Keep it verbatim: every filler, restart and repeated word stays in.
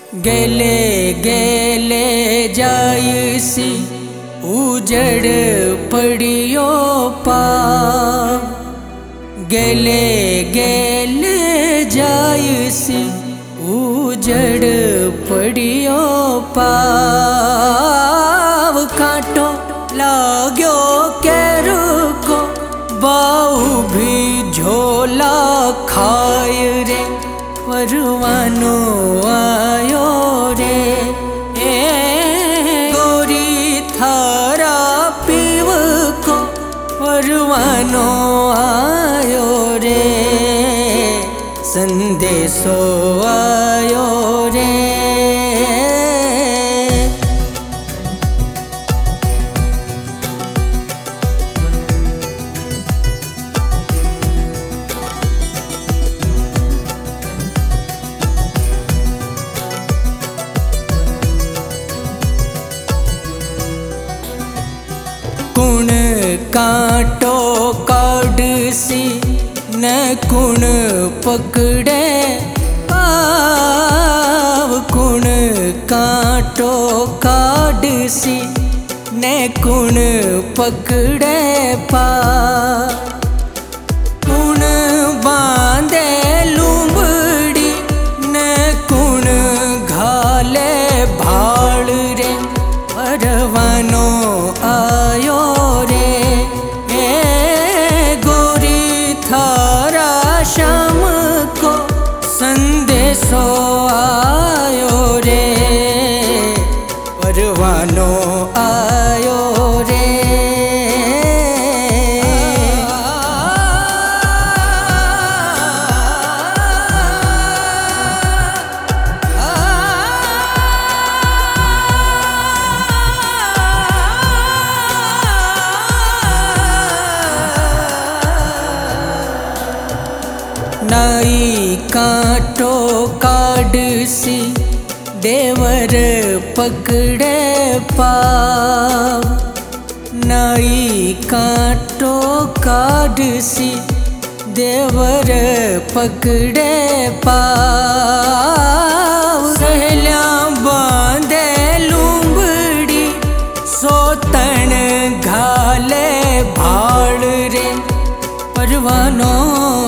गेले गेले जायसी उजड़ पड़ियो पाव। गेले गेले जायसी उजड़ पड़ियो पाव। कांटो लाग्यो केरू को बाऊ भी झोला खाय रे। परवानो आयो रे ए गोरी थारा पीव को परवानो आयो रे। संदेशो आयो रे। कुण कांटो काढ़सी न कुण पकड़े पाव। कुण कांटो काढ़सी न कुण पकड़े पाव। कुण बांधे लुंबड़ी न कुण घाले भाड़ रे। परवानो आयो रे ए गोरी थारा शाम को संदेशो आयो रे। परवानो आयो रे। नाई कांटो काढ़सी देवर पकड़े पाव। नाई कांटो काढ़सी देवर पकड़े पाव। सहल्या बांधे लुंबड़ी सोतन घाले भाड़ रे। परवानो